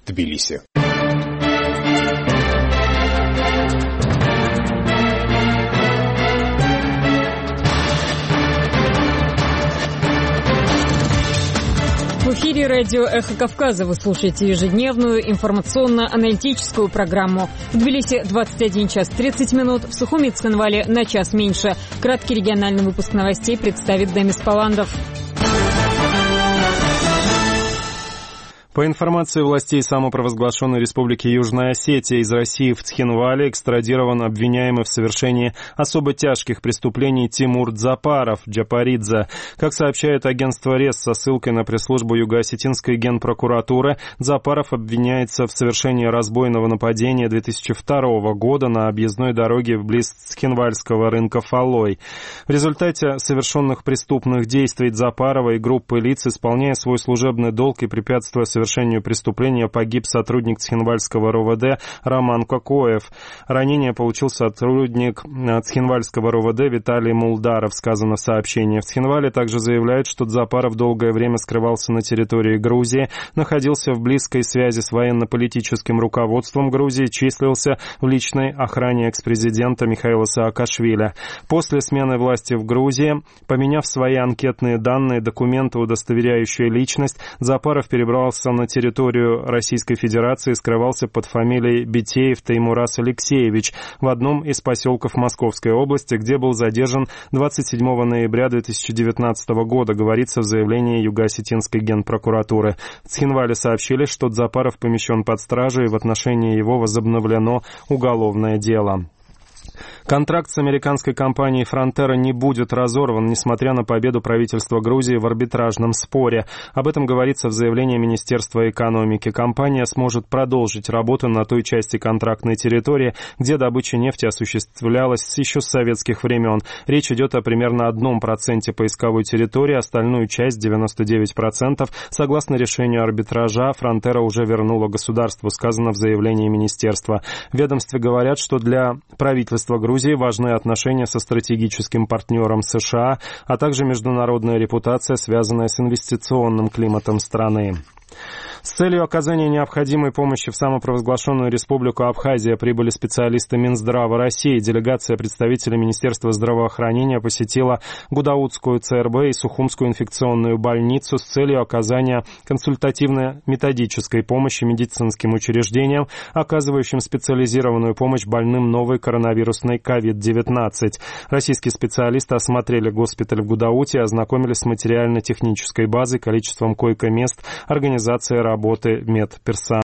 Тбилиси. В эфире радио «Эхо Кавказа». Вы слушаете ежедневную информационно-аналитическую программу. В Тбилиси 21 час 30 минут, в Сухуми и Цхинвале на час меньше. Краткий региональный выпуск новостей представит Демис Паландов. По информации властей самопровозглашенной Республики Южная Осетия, из России в Цхинвале экстрадирован обвиняемый в совершении особо тяжких преступлений Тимур Дзапаров, Джапаридзе. Как сообщает агентство РЕС со ссылкой на пресс-службу Юго-Осетинской генпрокуратуры, Дзапаров обвиняется в совершении разбойного нападения 2002 года на объездной дороге вблиз Цхинвальского рынка Фалой. В результате совершенных преступных действий Дзапарова и группы лиц, исполняя свой служебный долг и препятствуя совершению преступления, погиб сотрудник Цхинвальского РОВД Роман Кокоев. Ранение получил сотрудник Цхинвальского РОВД Виталий Мулдаров, сказано в сообщении. В Цхинвале также заявляют, что Дзапаров долгое время скрывался на территории Грузии, находился в близкой связи с военно-политическим руководством Грузии, числился в личной охране экс-президента Михаила Саакашвили. После смены власти в Грузии, поменяв свои анкетные данные, документы, удостоверяющие личность, Дзапаров перебрался на территорию Российской Федерации и скрывался под фамилией Битеев Теймурас Алексеевич в одном из поселков Московской области, где был задержан 27 ноября 2019 года, говорится в заявлении Юго-Осетинской генпрокуратуры. В Цхинвале сообщили, что Дзапаров помещен под стражу, и в отношении его возобновлено уголовное дело. Контракт с американской компанией «Фронтера» не будет разорван, несмотря на победу правительства Грузии в арбитражном споре. Об этом говорится в заявлении Министерства экономики. Компания сможет продолжить работу на той части контрактной территории, где добыча нефти осуществлялась еще с советских времен. Речь идет о примерно 1% поисковой территории, остальную часть, 99%, согласно решению арбитража, «Фронтера» уже вернула государству, сказано в заявлении Министерства. В ведомстве говорят, что для правительства Грузии важны отношения со стратегическим партнером США, а также международная репутация, связанная с инвестиционным климатом страны. С целью оказания необходимой помощи в самопровозглашенную Республику Абхазия прибыли специалисты Минздрава России. Делегация представителей Министерства здравоохранения посетила Гудаутскую ЦРБ и Сухумскую инфекционную больницу с целью оказания консультативно-методической помощи медицинским учреждениям, оказывающим специализированную помощь больным новой коронавирусной COVID-19. Российские специалисты осмотрели госпиталь в Гудауте и ознакомились с материально-технической базой, количеством койко-мест, организацией работы медперсонала.